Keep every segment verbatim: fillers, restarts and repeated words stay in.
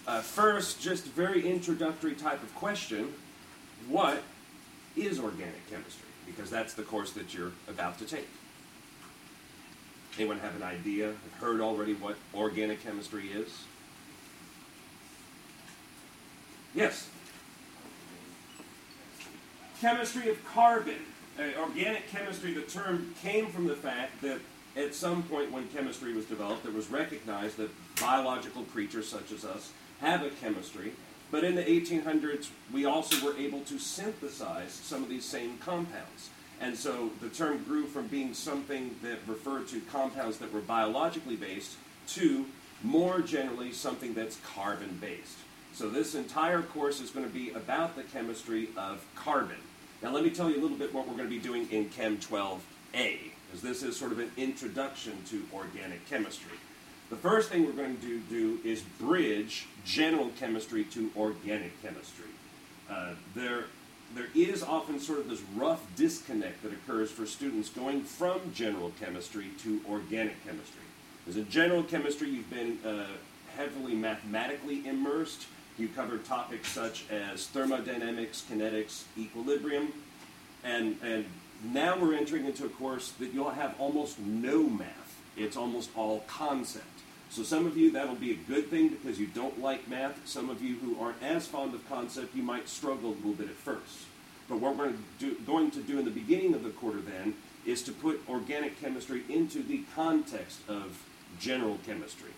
Uh, first, just a very introductory type of question, what is organic chemistry? Because that's the course that you're about to take. Anyone have an idea, have heard already what organic chemistry is? Yes? Chemistry of carbon. Uh, organic chemistry, the term came from the fact that at some point when chemistry was developed, it was recognized that biological creatures such as us have a chemistry, but in the eighteen hundreds, we also were able to synthesize some of these same compounds. And so the term grew from being something that referred to compounds that were biologically based to more generally something that's carbon-based. So this entire course is going to be about the chemistry of carbon. Now let me tell you a little bit what we're going to be doing in Chem twelve A, because this is sort of an introduction to organic chemistry. The first thing we're going to do is bridge general chemistry to organic chemistry. Uh, there, there is often sort of this rough disconnect that occurs for students going from general chemistry to organic chemistry. Because in general chemistry, you've been uh, heavily mathematically immersed. You covered topics such as thermodynamics, kinetics, equilibrium, and, and now we're entering into a course that you'll have almost no math. It's almost all concept. So some of you, that'll be a good thing because you don't like math. Some of you who aren't as fond of concept, you might struggle a little bit at first. But what we're going to do, going to do in the beginning of the quarter then is to put organic chemistry into the context of general chemistry.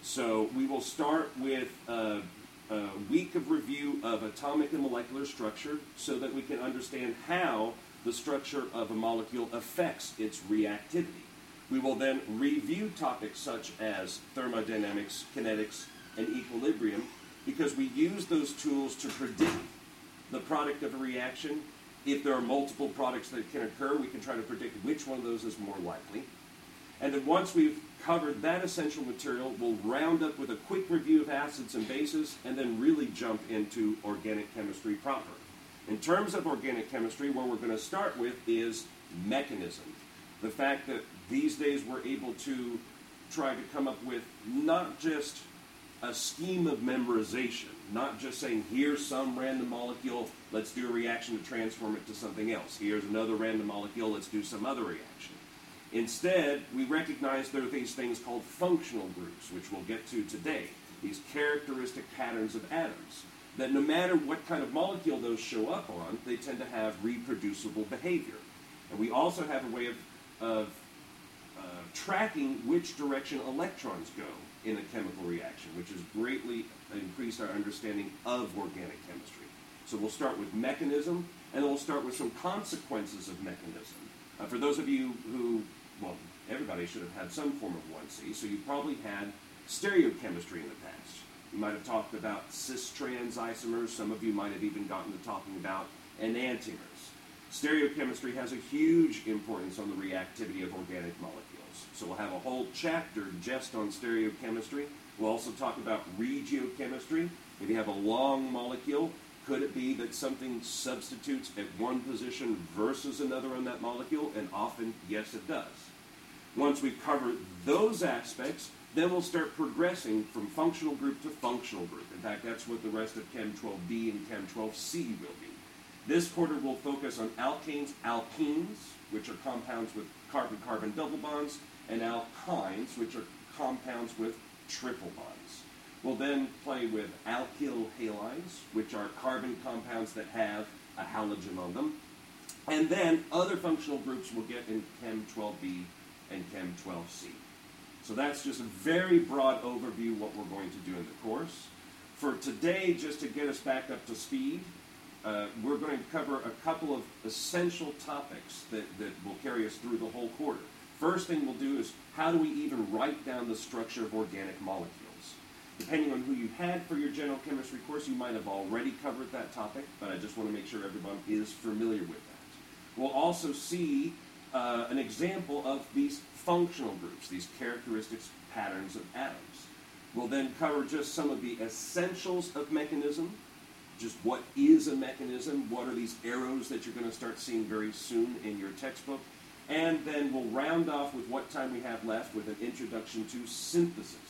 So we will start with a, a week of review of atomic and molecular structure so that we can understand how the structure of a molecule affects its reactivity. We will then review topics such as thermodynamics, kinetics, and equilibrium because we use those tools to predict the product of a reaction. If there are multiple products that can occur, we can try to predict which one of those is more likely. And then once we've covered that essential material, we'll round up with a quick review of acids and bases and then really jump into organic chemistry proper. In terms of organic chemistry, what we're going to start with is mechanism. The fact that these days we're able to try to come up with not just a scheme of memorization, not just saying, here's some random molecule, let's do a reaction to transform it to something else. Here's another random molecule, let's do some other reaction. Instead, we recognize there are these things called functional groups, which we'll get to today, these characteristic patterns of atoms, that no matter what kind of molecule those show up on, they tend to have reproducible behavior. And we also have a way of of uh, tracking which direction electrons go in a chemical reaction, which has greatly increased our understanding of organic chemistry. So we'll start with mechanism, and then we'll start with some consequences of mechanism. Uh, for those of you who, well, everybody should have had some form of one C, so you probably had stereochemistry in the past. You might have talked about cis-trans isomers. Some of you might have even gotten to talking about enantiomers. Stereochemistry has a huge importance on the reactivity of organic molecules. So we'll have a whole chapter just on stereochemistry. We'll also talk about regiochemistry. If you have a long molecule, could it be that something substitutes at one position versus another on that molecule? And often, yes, it does. Once we've covered those aspects, then we'll start progressing from functional group to functional group. In fact, that's what the rest of Chem twelve B and Chem twelve C will be. This quarter will focus on alkanes, alkenes, which are compounds with carbon-carbon double bonds, and alkynes, which are compounds with triple bonds. We'll then play with alkyl halides, which are carbon compounds that have a halogen on them. And then other functional groups we'll get in Chem twelve B and Chem twelve C. So that's just a very broad overview of what we're going to do in the course. For today, just to get us back up to speed, Uh, we're going to cover a couple of essential topics that, that will carry us through the whole quarter. First thing we'll do is how do we even write down the structure of organic molecules? Depending on who you had for your general chemistry course, you might have already covered that topic, but I just want to make sure everyone is familiar with that. We'll also see uh, an example of these functional groups, these characteristics patterns of atoms. We'll then cover just some of the essentials of mechanism. Just what is a mechanism, what are these arrows that you're going to start seeing very soon in your textbook, and then we'll round off with what time we have left with an introduction to synthesis.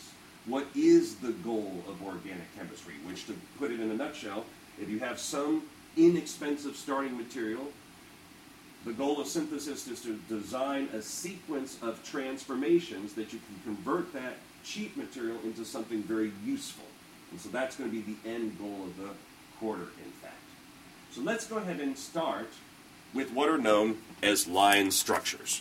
what is the goal of organic chemistry, which, to put it in a nutshell, if you have some inexpensive starting material, the goal of synthesis is to design a sequence of transformations that you can convert that cheap material into something very useful. And so that's going to be the end goal of the quarter, in fact. So let's go ahead and start with what are known as line structures.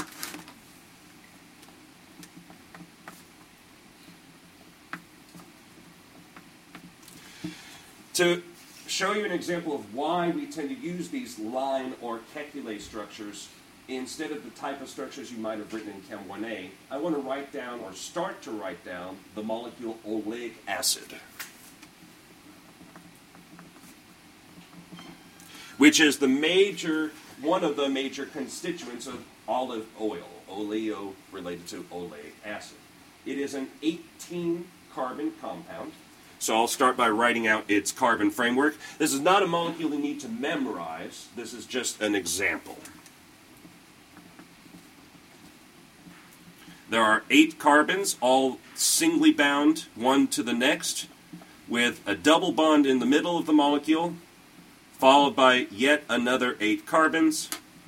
To show you an example of why we tend to use these line or Kekulé structures instead of the type of structures you might have written in Chem one A, I want to write down, or start to write down, the molecule oleic acid, which is the major, one of the major constituents of olive oil, oleo related to oleic acid. It is an eighteen carbon compound. So I'll start by writing out its carbon framework. This is not a molecule you need to memorize. This is just an example. There are eight carbons, all singly bound, one to the next, with a double bond in the middle of the molecule, followed by yet another eight carbons.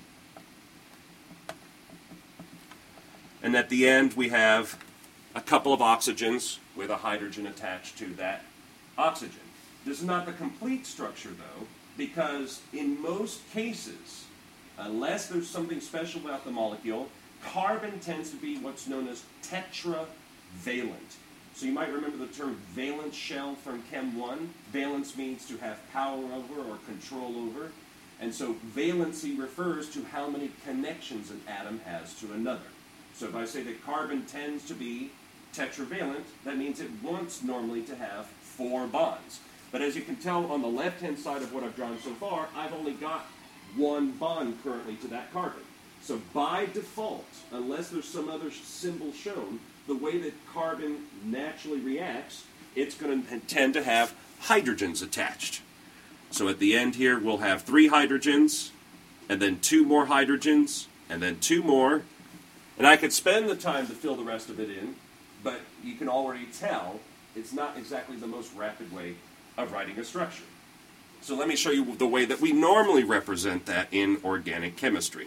And at the end, we have a couple of oxygens with a hydrogen attached to that oxygen. This is not the complete structure, though, because in most cases, unless there's something special about the molecule, carbon tends to be what's known as tetravalent. So you might remember the term valence shell from Chem one. Valence means to have power over or control over. And so valency refers to how many connections an atom has to another. So if I say that carbon tends to be tetravalent, that means it wants normally to have four bonds. But as you can tell on the left-hand side of what I've drawn so far, I've only got one bond currently to that carbon. So by default, unless there's some other symbol shown, the way that carbon naturally reacts, it's going to tend to have hydrogens attached. So at the end here, we'll have three hydrogens, and then two more hydrogens, and then two more. And I could spend the time to fill the rest of it in, but you can already tell it's not exactly the most rapid way of writing a structure. So let me show you the way that we normally represent that in organic chemistry.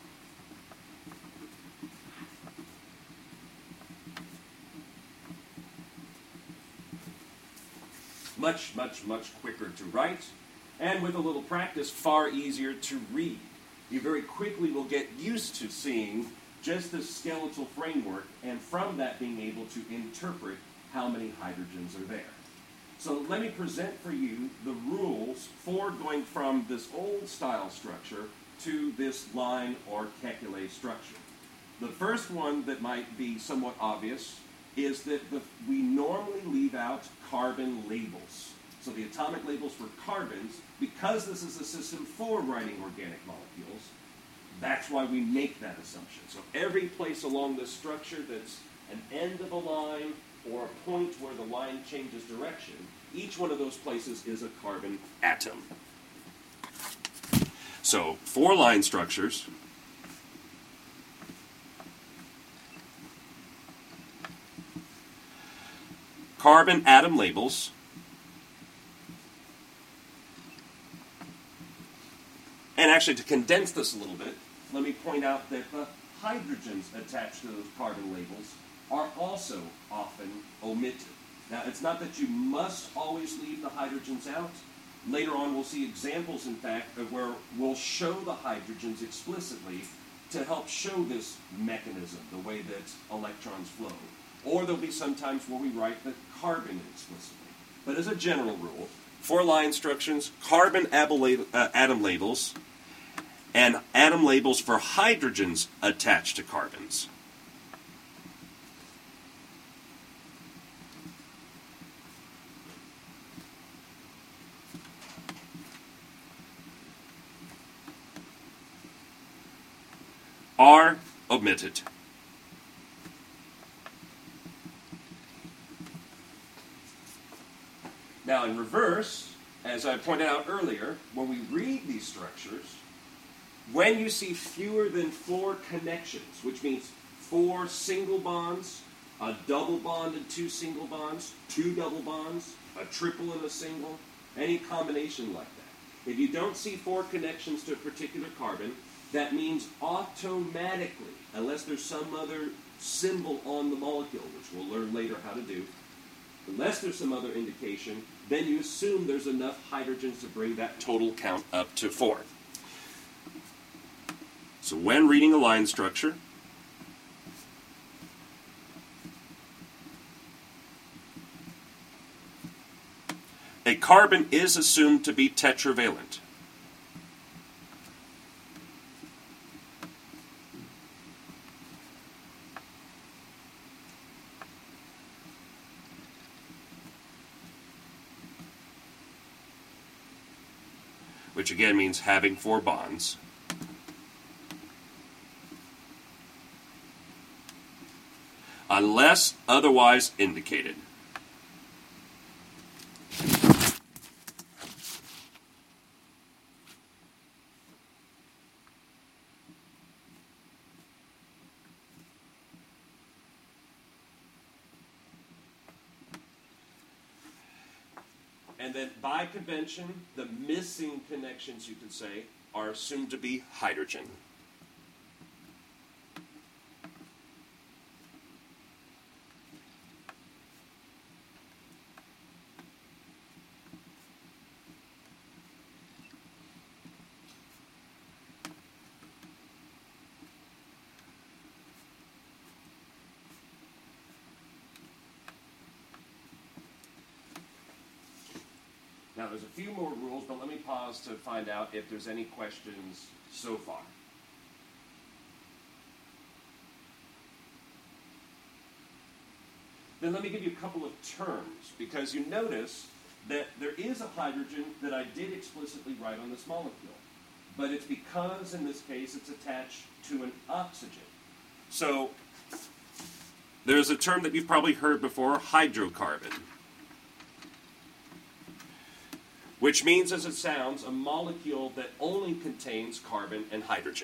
Much, much, much quicker to write, and with a little practice, far easier to read. You very quickly will get used to seeing just the skeletal framework, and from that being able to interpret how many hydrogens are there. So let me present for you the rules for going from this old style structure to this line or Kekulé structure. The first one that might be somewhat obvious is that the, we normally leave out carbon labels. So the atomic labels for carbons, because this is a system for writing organic molecules, that's why we make that assumption. So every place along this structure that's an end of a line or a point where the line changes direction, each one of those places is a carbon atom. So for line structures, carbon atom labels and actually to condense this a little bit, let me point out that the hydrogens attached to those carbon labels are also often omitted. Now, it's not that you must always leave the hydrogens out. Later on, we'll see examples, in fact, of where we'll show the hydrogens explicitly to help show this mechanism, the way that electrons flow. Or there'll be some times where we write the carbon explicitly. But as a general rule, for line structures, carbon atom labels and atom labels for hydrogens attached to carbons. Are omitted. Now in reverse, as I pointed out earlier, when we read these structures, when you see fewer than four connections, which means four single bonds a double bond and two single bonds, two double bonds, a triple and a single, any combination like that. If you don't see four connections to a particular carbon, that means automatically, unless there's some other symbol on the molecule, which we'll learn later how to do, unless there's some other indication, then you assume there's enough hydrogens to bring that total count up to four. So when reading a line structure, a carbon is assumed to be tetravalent. Which again means having four bonds. Unless otherwise indicated. And then by convention, the missing connections, you could say, are assumed to be hydrogen. Now, there's a few more rules, but let me pause to find out if there's any questions so far. Then let me give you a couple of terms, because you notice that there is a hydrogen that I did explicitly write on this molecule. But it's because, in this case, it's attached to an oxygen. So, there's a term that you've probably heard before, hydrocarbon. Which means, as it sounds, a molecule that only contains carbon and hydrogen.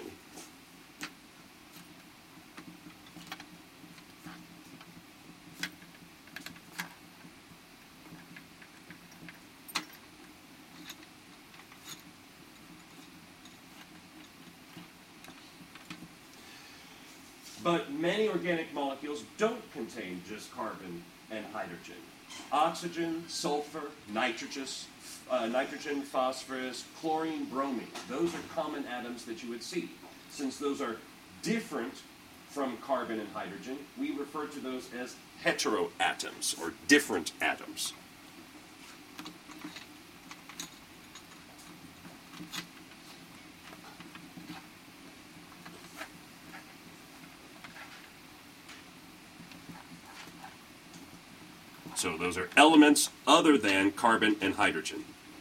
But many organic molecules don't contain just carbon and hydrogen. Oxygen, sulfur, nitrogen, Uh, nitrogen, phosphorus, chlorine, bromine. Those are common atoms that you would see. Since those are different from carbon and hydrogen, we refer to those as heteroatoms, or different atoms. So those are elements other than carbon and hydrogen.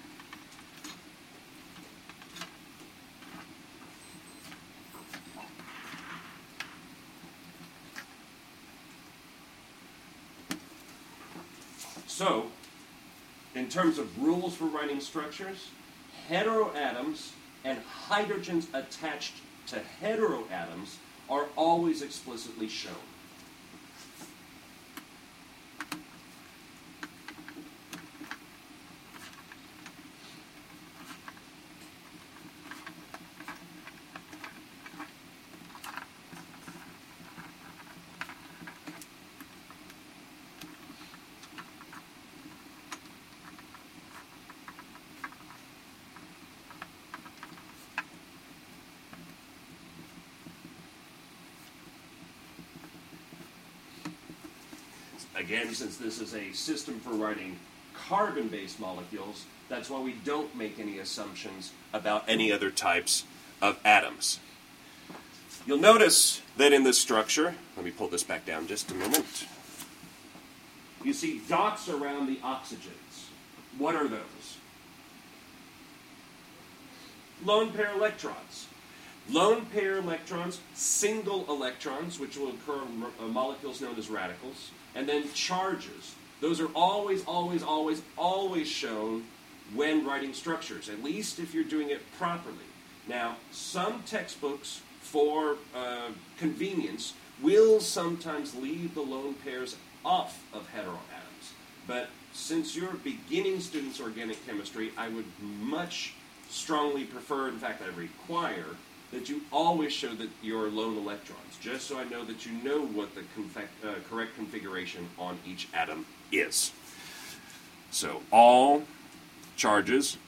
So, in terms of rules for writing structures, heteroatoms and hydrogens attached to heteroatoms are always explicitly shown. Again, since this is a system for writing carbon-based molecules, that's why we don't make any assumptions about any other types of atoms. You'll notice that in this structure, let me pull this back down just a moment, you see dots around the oxygens. What are those? Lone pair electrons. Lone pair electrons, single electrons, which will occur in molecules known as radicals, and then charges. Those are always, always, always, always shown when writing structures, at least if you're doing it properly. Now, some textbooks, for uh, convenience, will sometimes leave the lone pairs off of heteroatoms. But since you're beginning students organic chemistry, I would much strongly prefer, in fact I require, that you always show that your lone electrons, just so I know that you know what the uh, correct configuration on each atom is. So all charges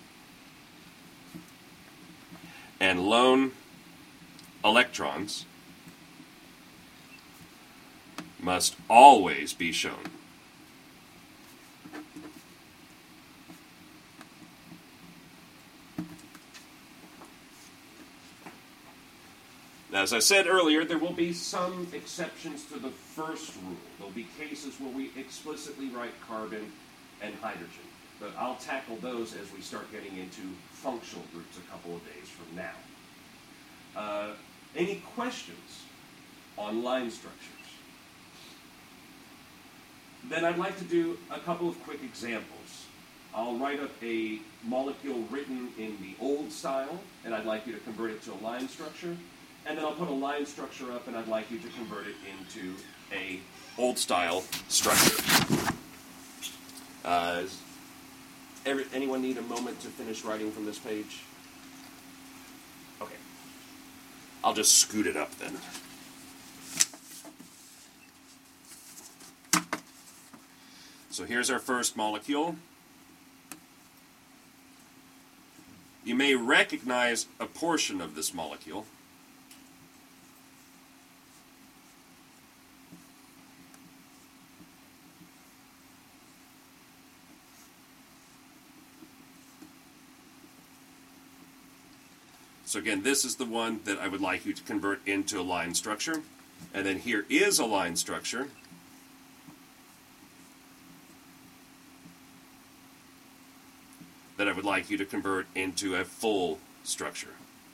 and lone electrons must always be shown. Now, as I said earlier, there will be some exceptions to the first rule. There will be cases where we explicitly write carbon and hydrogen. But I'll tackle those as we start getting into functional groups a couple of days from now. Uh, any questions on line structures? Then I'd like to do a couple of quick examples. I'll write up a molecule written in the old style, and I'd like you to convert it to a line structure. And then I'll put a line structure up, and I'd like you to convert it into a old style structure. Uh, does every, anyone need a moment to finish writing from this page? Okay. I'll just scoot it up then. So here's our first molecule. You may recognize a portion of this molecule. So again, this is the one that I would like you to convert into a line structure. And then here is a line structure. That I would like you to convert into a full structure.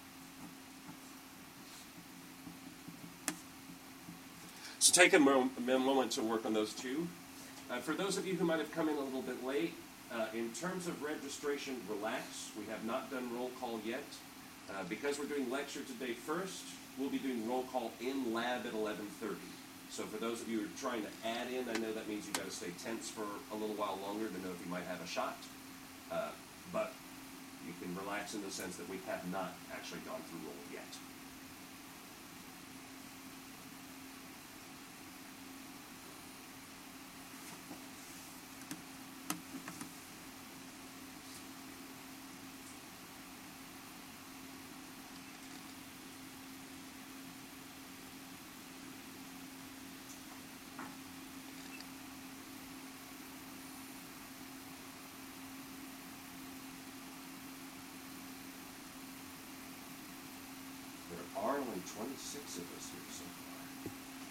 So take a mo moment to work on those two. Uh, for those of you who might have come in a little bit late, uh, in terms of registration, relax. We have not done roll call yet. Uh, because we're doing lecture today first, we'll be doing roll call in lab at eleven thirty. So for those of you who are trying to add in, I know that means you've got to stay tense for a little while longer to know if you might have a shot. Uh, but you can relax in the sense that we have not actually gone through roll yet. There are only twenty-six of us here so far.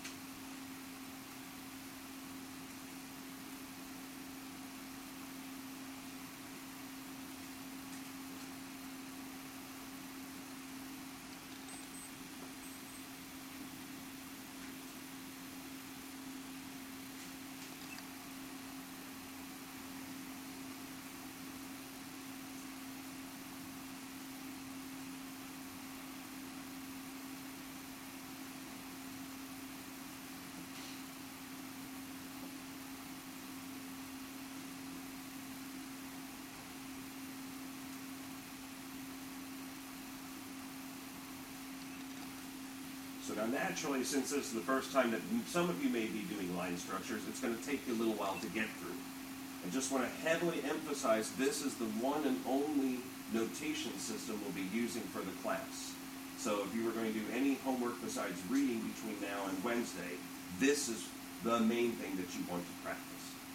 So now naturally, since this is the first time that some of you may be doing line structures, it's going to take you a little while to get through. I just want to heavily emphasize this is the one and only notation system we'll be using for the class. So if you were going to do any homework besides reading between now and Wednesday, this is the main thing that you want to practice.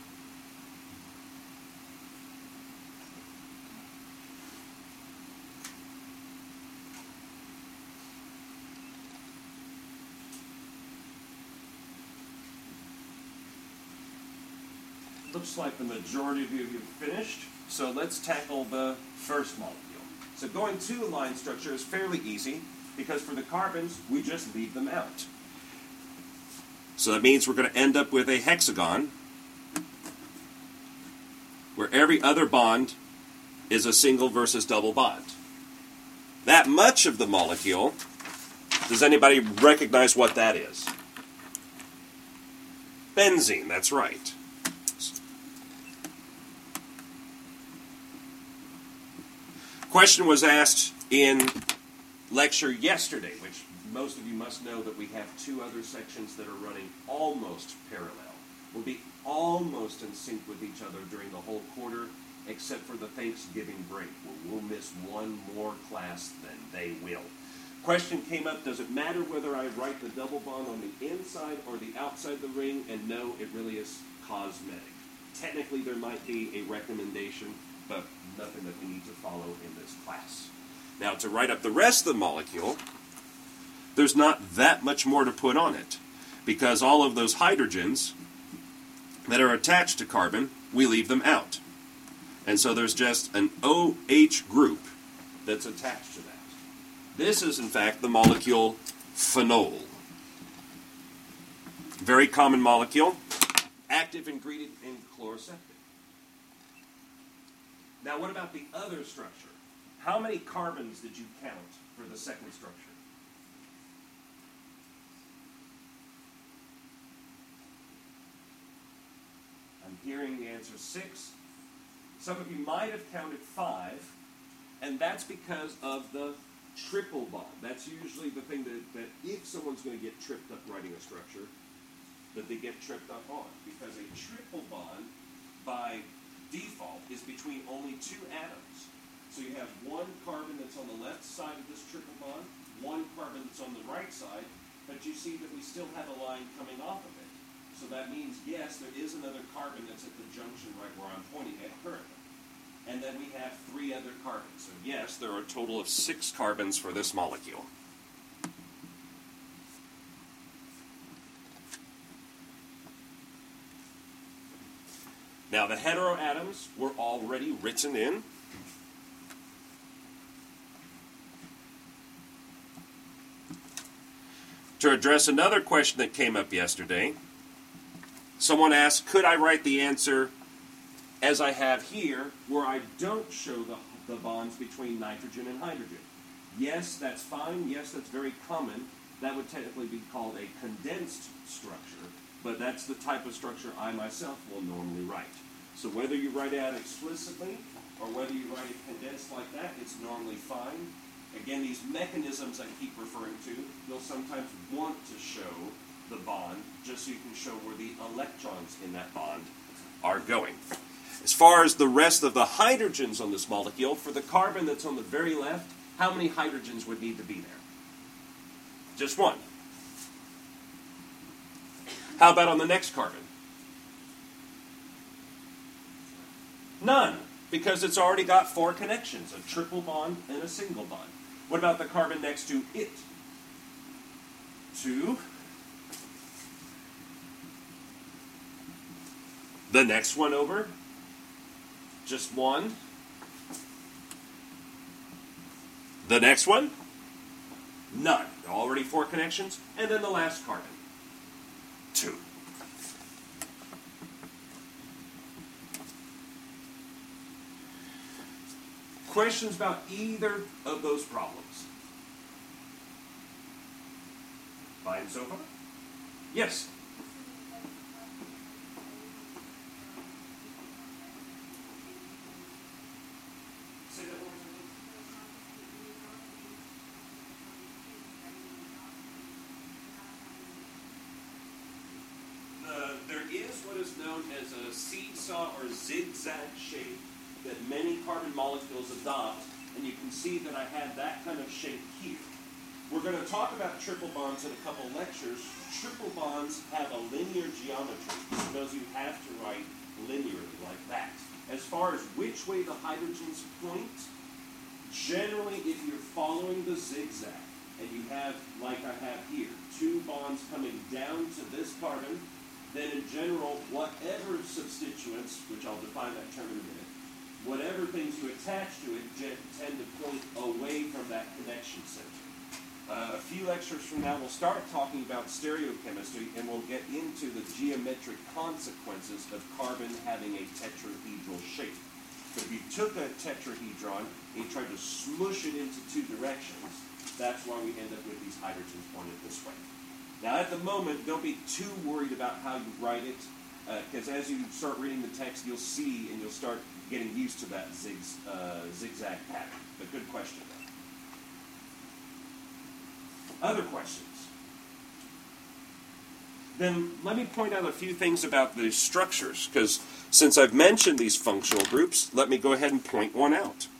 Looks like the majority of you have finished, so let's tackle the first molecule. So going to a line structure is fairly easy, because for the carbons, we just leave them out. So that means we're going to end up with a hexagon, where every other bond is a single versus double bond. That much of the molecule, does anybody recognize what that is? Benzene, that's right. Question was asked in lecture yesterday, which most of you must know that we have two other sections that are running almost parallel. We'll be almost in sync with each other during the whole quarter, except for the Thanksgiving break, where we'll miss one more class than they will. Question came up, does it matter whether I write the double bond on the inside or the outside of the ring? And no, it really is cosmetic. Technically, there might be a recommendation, but nothing that we need to follow in this class. Now, to write up the rest of the molecule, there's not that much more to put on it, because all of those hydrogens that are attached to carbon, we leave them out. And so there's just an OH group that's attached to that. This is, in fact, the molecule phenol. Very common molecule, active ingredient in chloroseptic. Now, what about the other structure? How many carbons did you count for the second structure? I'm hearing the answer six. Some of you might have counted five, and that's because of the triple bond. That's usually the thing that, that if someone's going to get tripped up writing a structure, that they get tripped up on. Because a triple bond, by default, is between only two atoms. So you have one carbon that's on the left side of this triple bond, one carbon that's on the right side, but you see that we still have a line coming off of it. So that means, yes, there is another carbon that's at the junction right where I'm pointing at currently. And then we have three other carbons. So yes, there are a total of six carbons for this molecule. Now, the heteroatoms were already written in. To address another question that came up yesterday, someone asked, could I write the answer as I have here, where I don't show the, the bonds between nitrogen and hydrogen? Yes, that's fine. Yes, that's very common. That would technically be called a condensed structure, but that's the type of structure I myself will normally write. So whether you write it out explicitly or whether you write it condensed like that, it's normally fine. Again, these mechanisms I keep referring to, you'll sometimes want to show the bond just so you can show where the electrons in that bond are going. As far as the rest of the hydrogens on this molecule, for the carbon that's on the very left, how many hydrogens would need to be there? Just one. How about on the next carbon? None, because it's already got four connections, a triple bond and a single bond. What about the carbon next to it? Two. The next one over? Just one. The next one? None. Already four connections. And then the last carbon. Two. Questions about either of those problems? Fine so far? Yes? Say that one more time. The, there is what is known as a seesaw or zigzag shape that many carbon molecules adopt, and you can see that I had that kind of shape here. We're going to talk about triple bonds in a couple lectures. Triple bonds have a linear geometry. Those you have to write linearly like that. As far as which way the hydrogens point, generally if you're following the zigzag, and you have, like I have here, two bonds coming down to this carbon, then in general, whatever substituents, which I'll define that term in a minute, whatever things you attach to it tend to point away from that connection center. Uh, a few lectures from now, we'll start talking about stereochemistry, and we'll get into the geometric consequences of carbon having a tetrahedral shape. But if you took a tetrahedron and you tried to smush it into two directions, that's why we end up with these hydrogens pointed this way. Now, at the moment, don't be too worried about how you write it, because uh, as you start reading the text, you'll see and you'll start getting used to that zig, uh, zigzag pattern. But good question, though. Other questions? Then let me point out a few things about the structures, because since I've mentioned these functional groups, let me go ahead and point one out.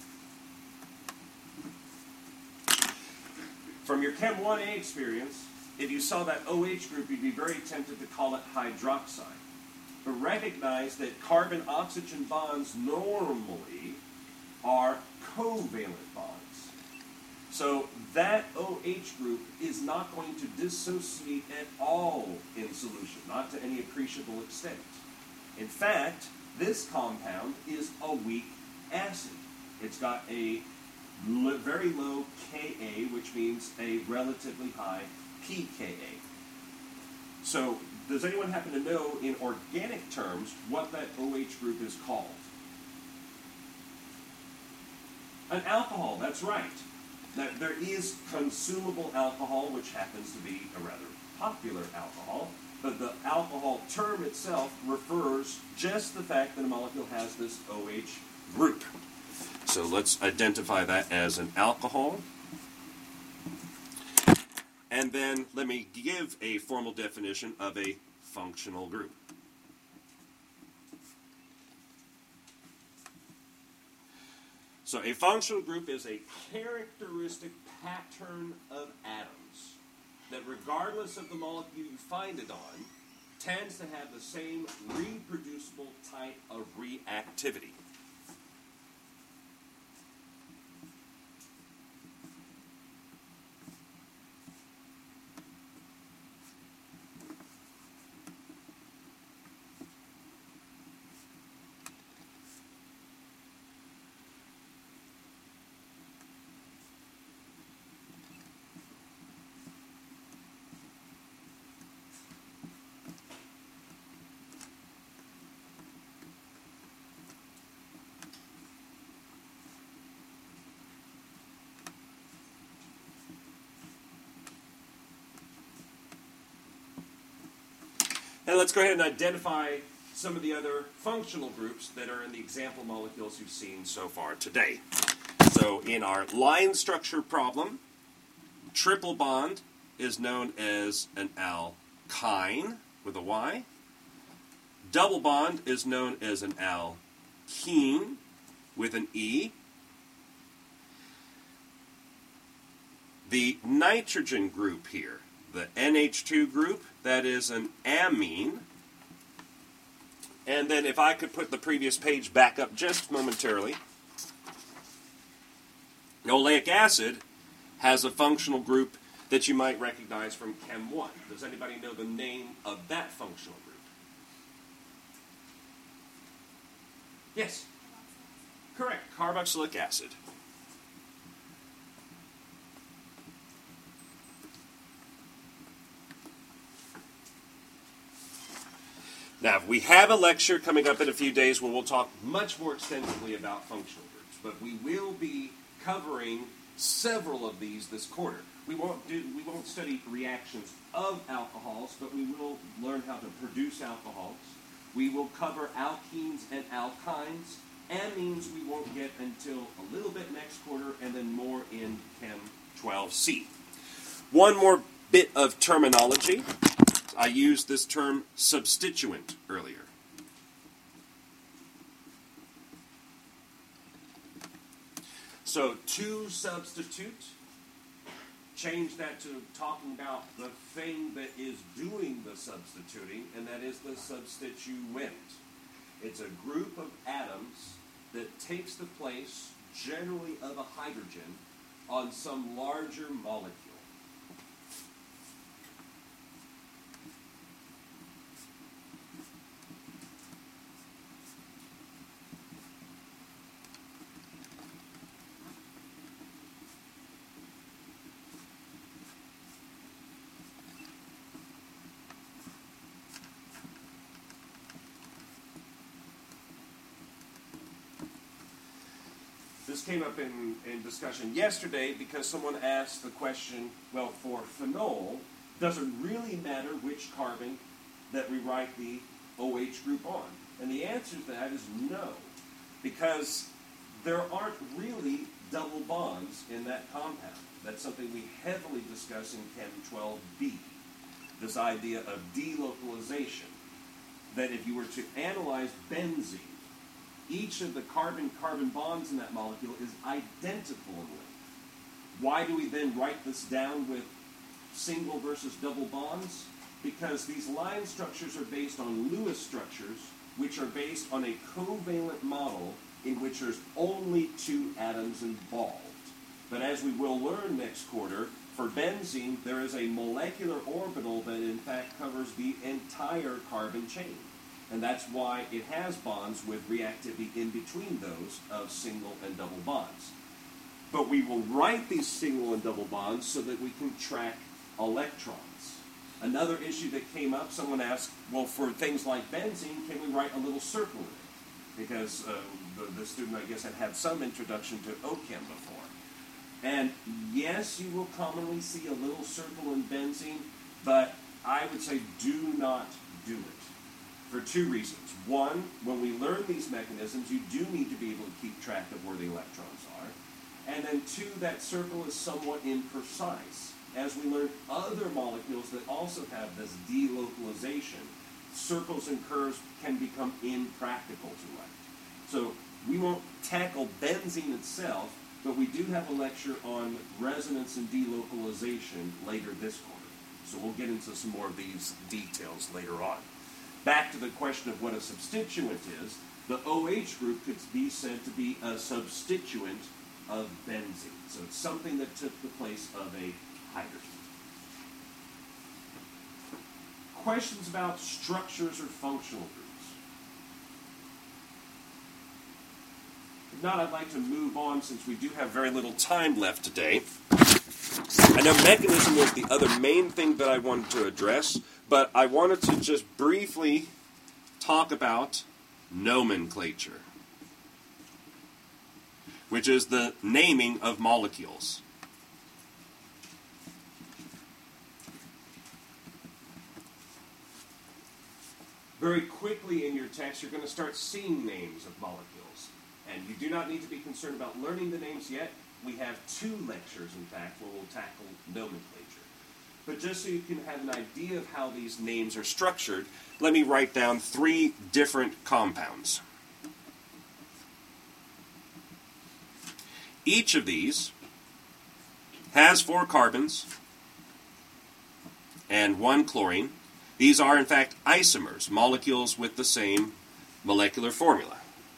From your Chem one A experience, if you saw that O H group, you'd be very tempted to call it hydroxide. But recognize that carbon-oxygen bonds normally are covalent bonds. So that O H group is not going to dissociate at all in solution, not to any appreciable extent. In fact, this compound is a weak acid. It's got a very low Ka, which means a relatively high pKa. So, does anyone happen to know in organic terms what that O H group is called? An alcohol, that's right. Now, there is consumable alcohol, which happens to be a rather popular alcohol, but the alcohol term itself refers just the fact that a molecule has this O H group. So let's identify that as an alcohol. And then let me give a formal definition of a functional group. So a functional group is a characteristic pattern of atoms that, regardless of the molecule you find it on, tends to have the same reproducible type of reactivity. And let's go ahead and identify some of the other functional groups that are in the example molecules you've seen so far today. So in our line structure problem, triple bond is known as an alkyne with a Y. Double bond is known as an alkene with an E. The nitrogen group here, the N H two group, that is an amine. And then if I could put the previous page back up just momentarily, oleic acid has a functional group that you might recognize from Chem one. Does anybody know the name of that functional group? Yes? Correct, carboxylic acid. Now, we have a lecture coming up in a few days where we'll talk much more extensively about functional groups, but we will be covering several of these this quarter. We won't do, we won't study reactions of alcohols, but we will learn how to produce alcohols. We will cover alkenes and alkynes. Amines we won't get until a little bit next quarter, and then more in Chem twelve C. One more bit of terminology. I used this term substituent earlier. So to substitute, change that to talking about the thing that is doing the substituting, and that is the substituent. It's a group of atoms that takes the place, generally of a hydrogen, on some larger molecule. This came up in, in discussion yesterday because someone asked the question, well, for phenol, does it really matter which carbon that we write the OH group on? And the answer to that is no, because there aren't really double bonds in that compound. That's something we heavily discuss in Chem twelve B, this idea of delocalization, that if you were to analyze benzene, each of the carbon-carbon bonds in that molecule is identical in length. Why do we then write this down with single versus double bonds? Because these line structures are based on Lewis structures, which are based on a covalent model in which there's only two atoms involved. But as we will learn next quarter, for benzene, there is a molecular orbital that in fact covers the entire carbon chain. And that's why it has bonds with reactivity in between those of single and double bonds. But we will write these single and double bonds so that we can track electrons. Another issue that came up, someone asked, well, for things like benzene, can we write a little circle in it? Because uh, the, the student, I guess, had had some introduction to O Chem before. And yes, you will commonly see a little circle in benzene, but I would say do not do it for two reasons. One, when we learn these mechanisms, you do need to be able to keep track of where the electrons are. And then two, that circle is somewhat imprecise. As we learn other molecules that also have this delocalization, circles and curves can become impractical to write. So we won't tackle benzene itself, but we do have a lecture on resonance and delocalization later this quarter. So we'll get into some more of these details later on. Back to the question of what a substituent is, the OH group could be said to be a substituent of benzene. So it's something that took the place of a hydrogen. Questions about structures or functional groups? If not, I'd like to move on since we do have very little time left today. I know mechanism was the other main thing that I wanted to address, but I wanted to just briefly talk about nomenclature, which is the naming of molecules. Very quickly in your text, you're going to start seeing names of molecules. And you do not need to be concerned about learning the names yet. We have two lectures, in fact, where we'll tackle nomenclature. But just so you can have an idea of how these names are structured, let me write down three different compounds. Each of these has four carbons and one chlorine. These are, in fact, isomers, molecules with the same molecular formula.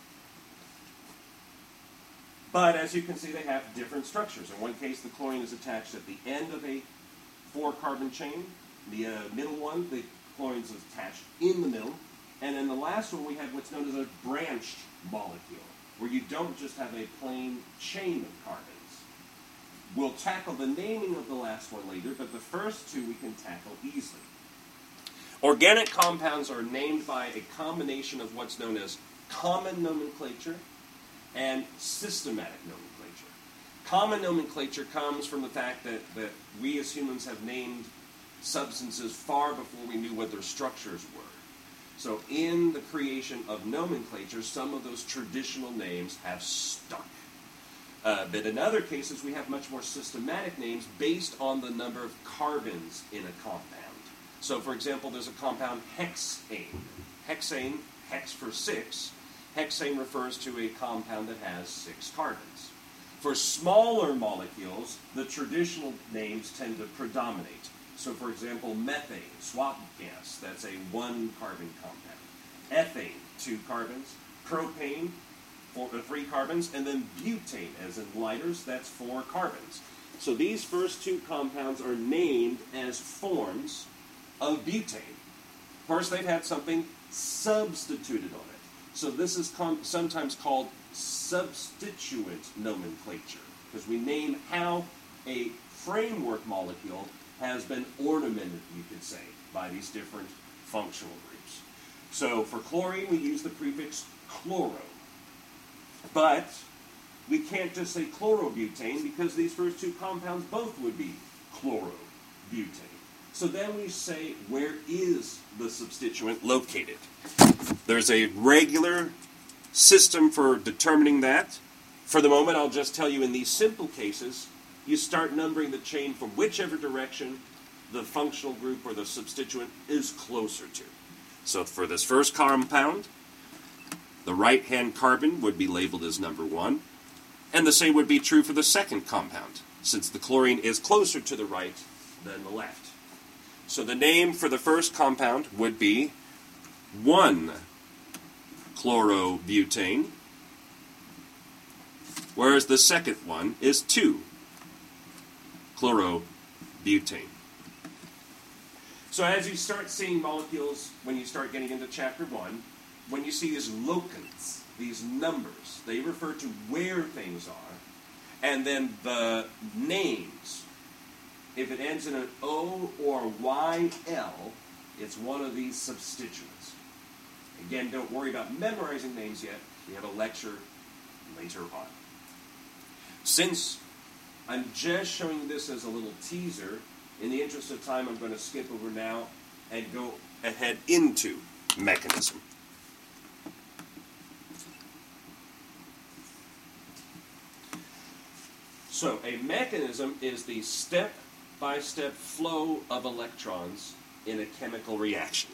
But as you can see, they have different structures. In one case, the chlorine is attached at the end of a four-carbon chain. The uh, middle one, the chlorine is attached in the middle. And in the last one, we have what's known as a branched molecule, where you don't just have a plain chain of carbons. We'll tackle the naming of the last one later, but the first two we can tackle easily. Organic compounds are named by a combination of what's known as common nomenclature and systematic nomenclature. Common nomenclature comes from the fact that, that we as humans have named substances far before we knew what their structures were. So in the creation of nomenclature, some of those traditional names have stuck. Uh, but in other cases, we have much more systematic names based on the number of carbons in a compound. So for example, there's a compound hexane. Hexane, hex for six. Hexane refers to a compound that has six carbons. For smaller molecules, the traditional names tend to predominate. So for example, methane, swap gas, that's a one-carbon compound. Ethane, two carbons. Propane, four, uh, three carbons. And then butane, as in lighters, that's four carbons. So these first two compounds are named as forms of butane. Of course, they've had something substituted on it. So this is sometimes called substituent nomenclature, because we name how a framework molecule has been ornamented, you could say, by these different functional groups. So for chlorine, we use the prefix chloro. But we can't just say chlorobutane, because these first two compounds both would be chlorobutane. So then we say, where is the substituent located? There's a regular system for determining that. For the moment, I'll just tell you in these simple cases, you start numbering the chain from whichever direction the functional group or the substituent is closer to. So for this first compound, the right-hand carbon would be labeled as number one, and the same would be true for the second compound, since the chlorine is closer to the right than the left. So the name for the first compound would be one chlorobutane, whereas the second one is two chlorobutane. So as you start seeing molecules, when you start getting into chapter one, when you see these locants, these numbers, they refer to where things are, and then the names. If it ends in an O or Y L, it's one of these substituents. Again, don't worry about memorizing names yet. We have a lecture later on. Since I'm just showing this as a little teaser, in the interest of time, I'm going to skip over now and go ahead into mechanism. So a mechanism is the step-by-step flow of electrons in a chemical reaction.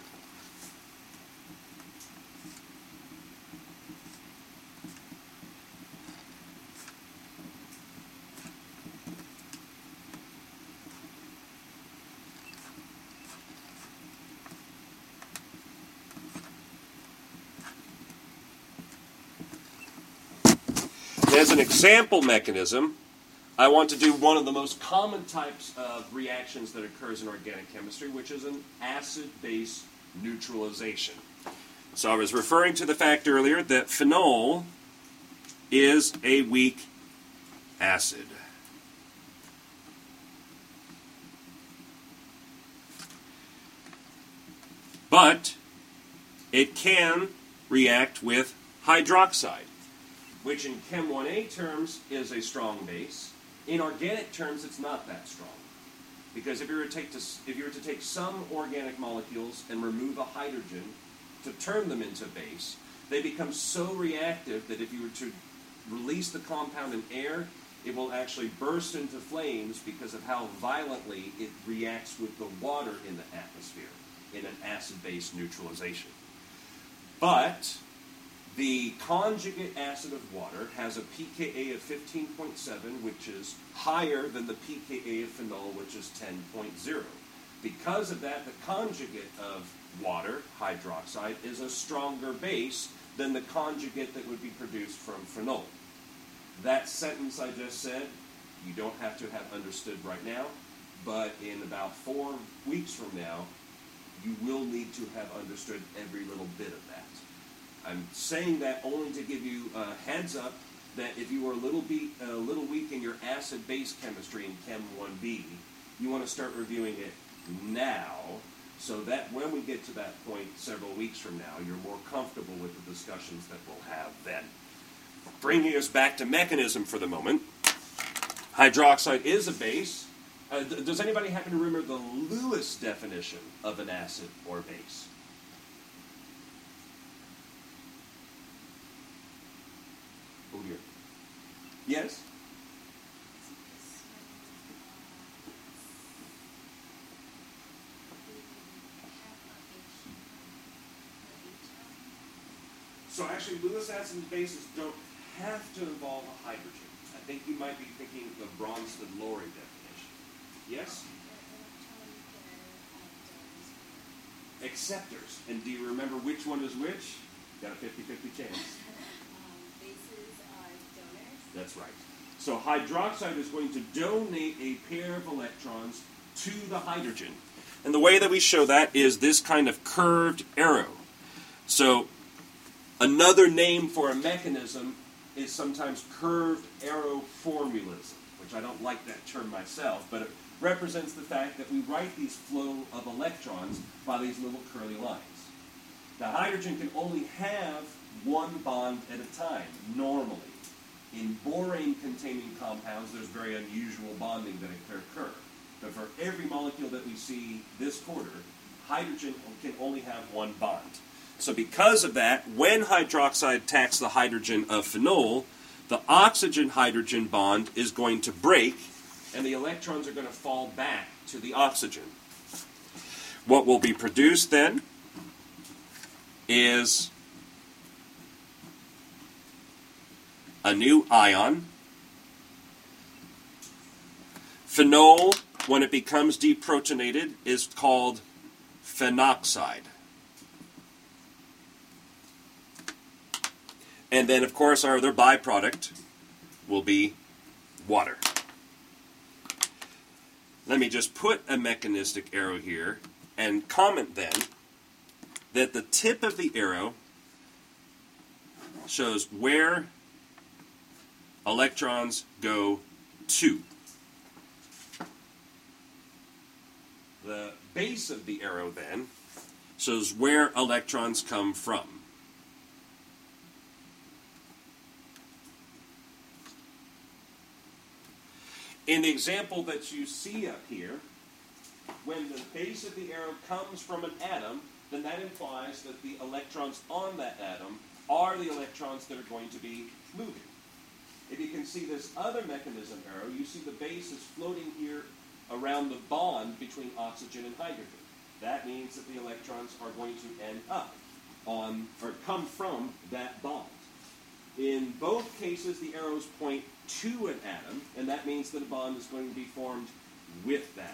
As an example mechanism, I want to do one of the most common types of reactions that occurs in organic chemistry, which is an acid-base neutralization. So I was referring to the fact earlier that phenol is a weak acid. But it can react with hydroxide, which in Chem one A terms is a strong base. In organic terms, it's not that strong. Because if you were to take, to, if you were to take some organic molecules and remove a hydrogen to turn them into base, they become so reactive that if you were to release the compound in air, it will actually burst into flames because of how violently it reacts with the water in the atmosphere in an acid-base neutralization. But the conjugate acid of water has a pKa of fifteen point seven, which is higher than the pKa of phenol, which is ten point zero. Because of that, the conjugate of water, hydroxide, is a stronger base than the conjugate that would be produced from phenol. That sentence I just said, you don't have to have understood right now, but in about four weeks from now, you will need to have understood every little bit of that. I'm saying that only to give you a heads up that if you are a little, be, a little weak in your acid-base chemistry in Chem one B, you want to start reviewing it now so that when we get to that point several weeks from now, you're more comfortable with the discussions that we'll have then. Bringing us back to mechanism for the moment, hydroxide is a base. Uh, th- does anybody happen to remember the Lewis definition of an acid or base? Oh dear. Yes? So actually, Lewis acids and bases don't have to involve a hydrogen. I think you might be thinking the Bronsted-Lowry definition. Yes? Acceptors. And do you remember which one is which? Got a fifty-fifty chance. Um, bases are donors. That's right. So hydroxide is going to donate a pair of electrons to the hydrogen. And the way that we show that is this kind of curved arrow. So another name for a mechanism is sometimes curved arrow formulism, which I don't like that term myself, but it represents the fact that we write these flow of electrons by these little curly lines. Now, hydrogen can only have one bond at a time, normally. In borane-containing compounds, there's very unusual bonding that can occur. But for every molecule that we see this quarter, hydrogen can only have one bond. So because of that, when hydroxide attacks the hydrogen of phenol, the oxygen-hydrogen bond is going to break, and the electrons are going to fall back to the oxygen. What will be produced then is a new ion. Phenol, when it becomes deprotonated, is called phenoxide. And then, of course, our other byproduct will be water. Let me just put a mechanistic arrow here and comment then that the tip of the arrow shows where electrons go to. The base of the arrow then shows where electrons come from. In the example that you see up here, when the base of the arrow comes from an atom, then that implies that the electrons on that atom are the electrons that are going to be moving. If you can see this other mechanism arrow, you see the base is floating here around the bond between oxygen and hydrogen. That means that the electrons are going to end up on, or come from that bond. In both cases, the arrows point to an atom, and that means that a bond is going to be formed with that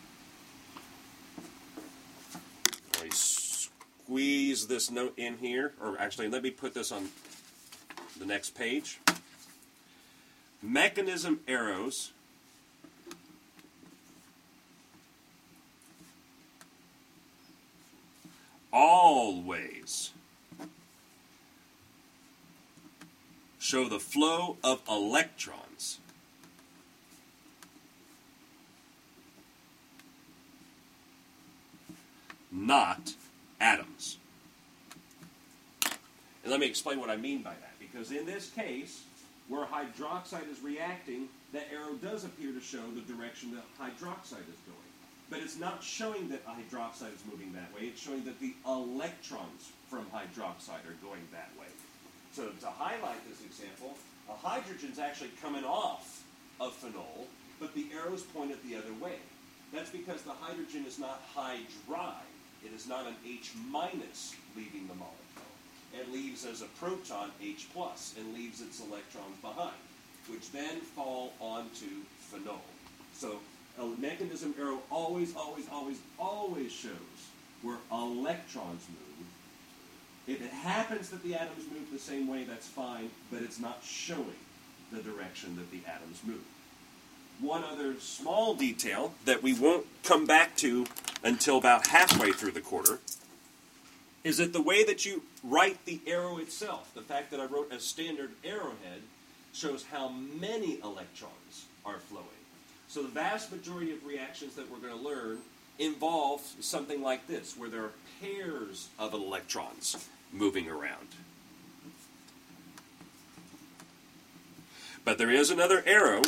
atom. Let me squeeze this note in here, or actually, let me put this on the next page. Mechanism arrows always show the flow of electrons not atoms. And let me explain what I mean by that, because in this case, where hydroxide is reacting, that arrow does appear to show the direction that hydroxide is going. But it's not showing that hydroxide is moving that way, it's showing that the electrons from hydroxide are going that way. So to highlight this example, a hydrogen is actually coming off of phenol, but the arrow's pointed the other way. That's because the hydrogen is not hydride. It is not an H minus leaving the molecule. It leaves as a proton H plus and leaves its electrons behind, which then fall onto phenol. So a mechanism arrow always, always, always, always shows where electrons move. If it happens that the atoms move the same way, that's fine, but it's not showing the direction that the atoms move. One other small detail that we won't come back to until about halfway through the quarter is that the way that you write the arrow itself, the fact that I wrote a standard arrowhead, shows how many electrons are flowing. So the vast majority of reactions that we're going to learn involve something like this, where there are pairs of electrons moving around. But there is another arrow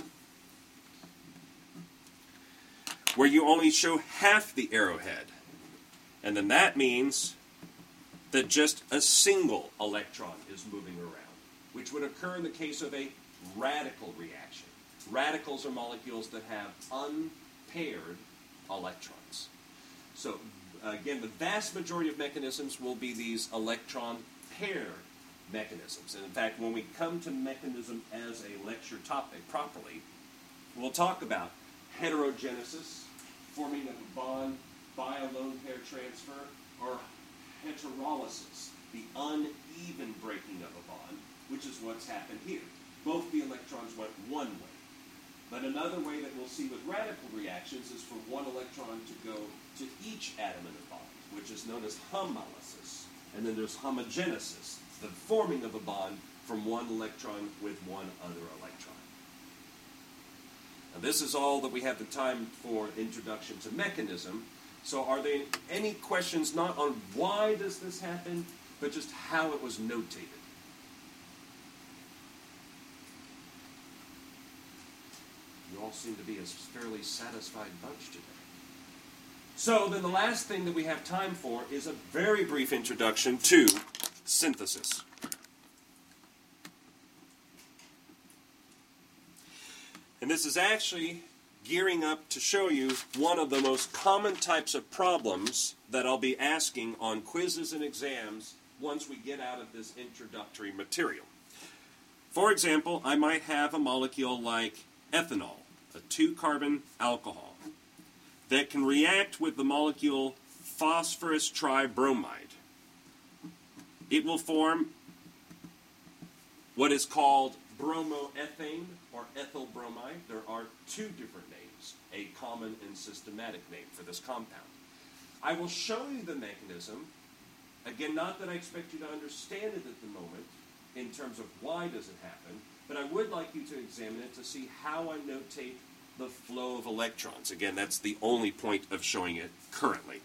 where you only show half the arrowhead. And then that means that just a single electron is moving around, which would occur in the case of a radical reaction. Radicals are molecules that have unpaired electrons. So, again, the vast majority of mechanisms will be these electron pair mechanisms. And in fact, when we come to mechanism as a lecture topic properly, we'll talk about heterogenesis, forming of a bond by a lone pair transfer, or heterolysis, the uneven breaking of a bond, which is what's happened here. Both the electrons went one way. But another way that we'll see with radical reactions is for one electron to go to each atom in a bond, which is known as homolysis. And then there's homogenesis, the forming of a bond from one electron with one other electron. Now this is all that we have the time for introduction to mechanism. So are there any questions not on why does this happen, but just how it was notated? You all all seem to be a fairly satisfied bunch today. So then the last thing that we have time for is a very brief introduction to synthesis. And this is actually gearing up to show you one of the most common types of problems that I'll be asking on quizzes and exams once we get out of this introductory material. For example, I might have a molecule like ethanol, a two-carbon alcohol, that can react with the molecule phosphorus tribromide. It will form what is called bromoethane or ethyl bromide. There are two different names, a common and systematic name for this compound. I will show you the mechanism. Again, not that I expect you to understand it at the moment in terms of why does it happen, but I would like you to examine it to see how I notate the flow of electrons. Again, that's the only point of showing it currently.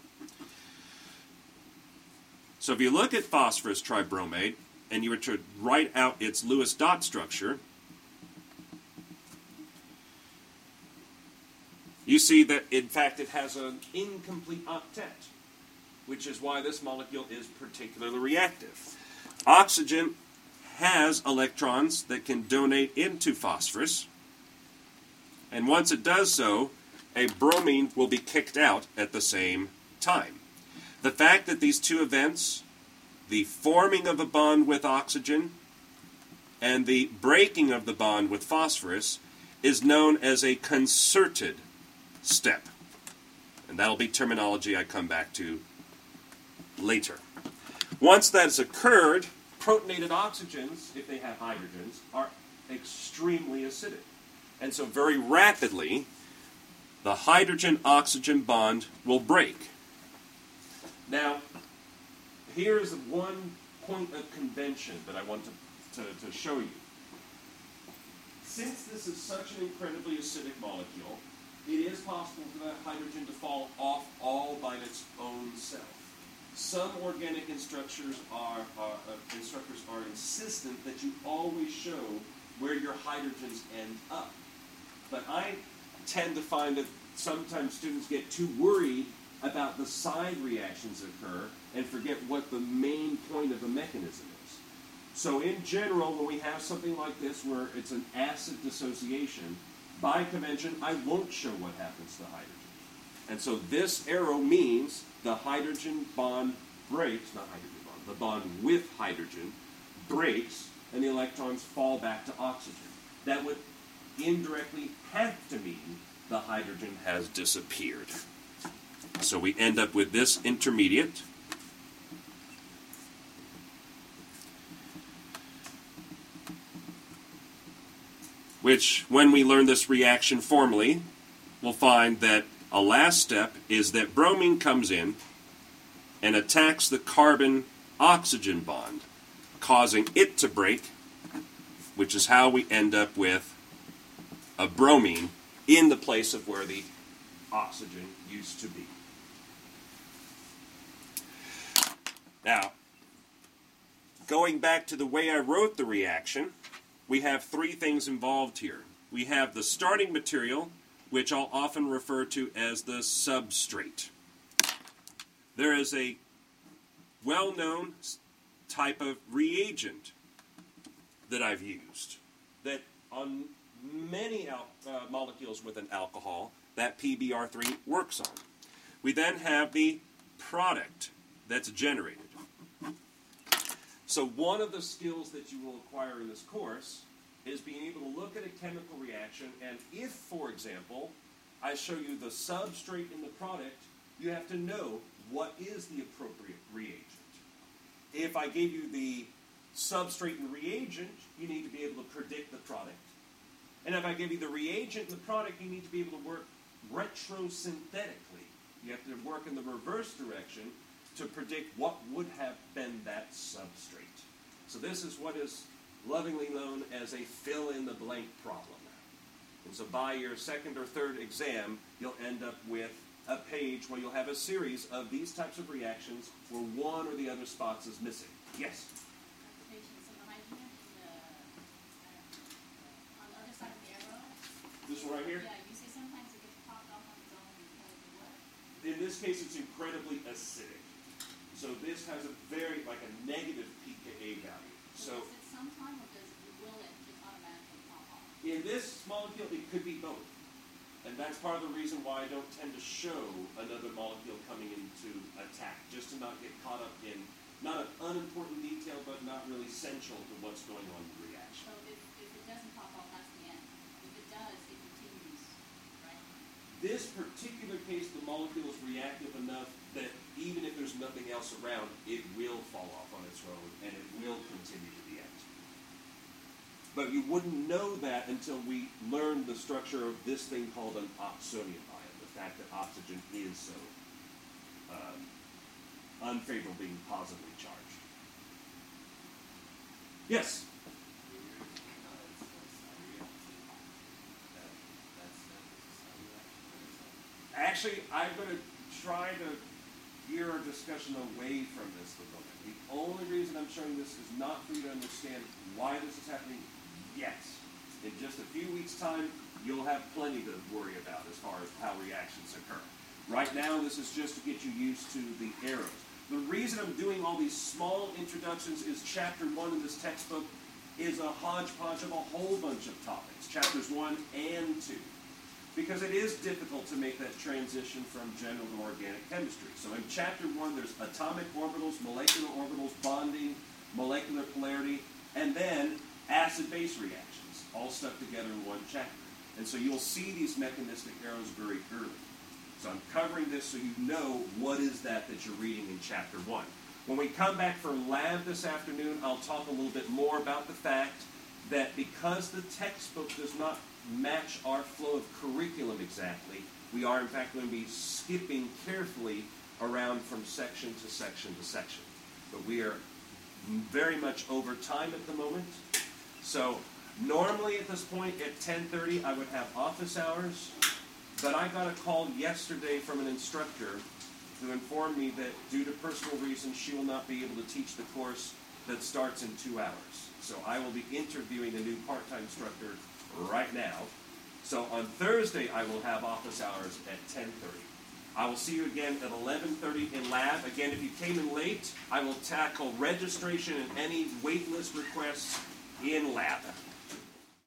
So if you look at phosphorus tribromide, and you were to write out its Lewis dot structure, you see that, in fact, it has an incomplete octet, which is why this molecule is particularly reactive. Oxygen has electrons that can donate into phosphorus, and once it does so, a bromine will be kicked out at the same time. The fact that these two events, the forming of a bond with oxygen and the breaking of the bond with phosphorus, is known as a concerted step. And that'll be terminology I come back to later. Once that has occurred, protonated oxygens, if they have hydrogens, are extremely acidic. And so very rapidly, the hydrogen-oxygen bond will break. Now, here's one point of convention that I want to, to, to show you. Since this is such an incredibly acidic molecule, it is possible for that hydrogen to fall off all by its own self. Some organic instructors are, are, uh, instructors are insistent that you always show where your hydrogens end up. But I tend to find that sometimes students get too worried about the side reactions that occur and forget what the main point of the mechanism is. So in general, when we have something like this where it's an acid dissociation, by convention, I won't show what happens to the hydrogen. And so this arrow means the hydrogen bond breaks, not hydrogen bond, the bond with hydrogen breaks, and the electrons fall back to oxygen. That would indirectly have to mean the hydrogen has disappeared. So we end up with this intermediate. Which, when we learn this reaction formally, we'll find that a last step is that bromine comes in and attacks the carbon-oxygen bond, causing it to break, which is how we end up with a bromine in the place of where the oxygen used to be. Now, going back to the way I wrote the reaction, we have three things involved here. We have the starting material, which I'll often refer to as the substrate. There is a well-known type of reagent that I've used that on many al- uh, molecules with an alcohol, that P B R three works on. We then have the product that's generated. So one of the skills that you will acquire in this course is being able to look at a chemical reaction, and if, for example, I show you the substrate in the product, you have to know what is the appropriate reagent. If I gave you the substrate and reagent, you need to be able to predict the product. And if I give you the reagent and the product, you need to be able to work retrosynthetically. You have to work in the reverse direction to predict what would have been that substrate. So this is what is lovingly known as a fill-in-the-blank problem. And so by your second or third exam, you'll end up with a page where you'll have a series of these types of reactions where one or the other spots is missing. Yes? This one right here? this case, it's incredibly acidic. So this has a very, like a negative pKa value. So So is it sometime or does it, will it just automatically pop off? in this molecule, it could be both. And that's part of the reason why I don't tend to show another molecule coming into attack, just to not get caught up in, not an unimportant detail, but not really central to what's going on in the reaction. So if, if it doesn't pop off, that's the end. If it does, it continues, right? This particular case, the molecule is reactive enough that even if there's nothing else around, it will fall off on its own, and it will continue to the end. But you wouldn't know that until we learned the structure of this thing called an oxonium ion, the fact that oxygen is so um, unfavorably positively charged. Yes? Actually, I'm going to try to gear our discussion away from this for a moment. The only reason I'm showing this is not for you to understand why this is happening yet. In just a few weeks' time, you'll have plenty to worry about as far as how reactions occur. Right now, this is just to get you used to the arrows. The reason I'm doing all these small introductions is chapter one in this textbook is a hodgepodge of a whole bunch of topics, chapters one and two. Because it is difficult to make that transition from general to organic chemistry. So in chapter one, there's atomic orbitals, molecular orbitals, bonding, molecular polarity, and then acid-base reactions, all stuck together in one chapter. And so you'll see these mechanistic arrows very early. So I'm covering this so you know what is that that you're reading in chapter one. When we come back for lab this afternoon, I'll talk a little bit more about the fact that because the textbook does not match our flow of curriculum exactly, we are in fact going to be skipping carefully around from section to section to section. But we are very much over time at the moment. So normally at this point at ten thirty I would have office hours, but I got a call yesterday from an instructor who informed me that due to personal reasons she will not be able to teach the course that starts in two hours. So I will be interviewing a new part-time instructor right now. So on Thursday, I will have office hours at ten thirty. I will see you again at eleven thirty in lab. Again, if you came in late, I will tackle registration and any wait list requests in lab.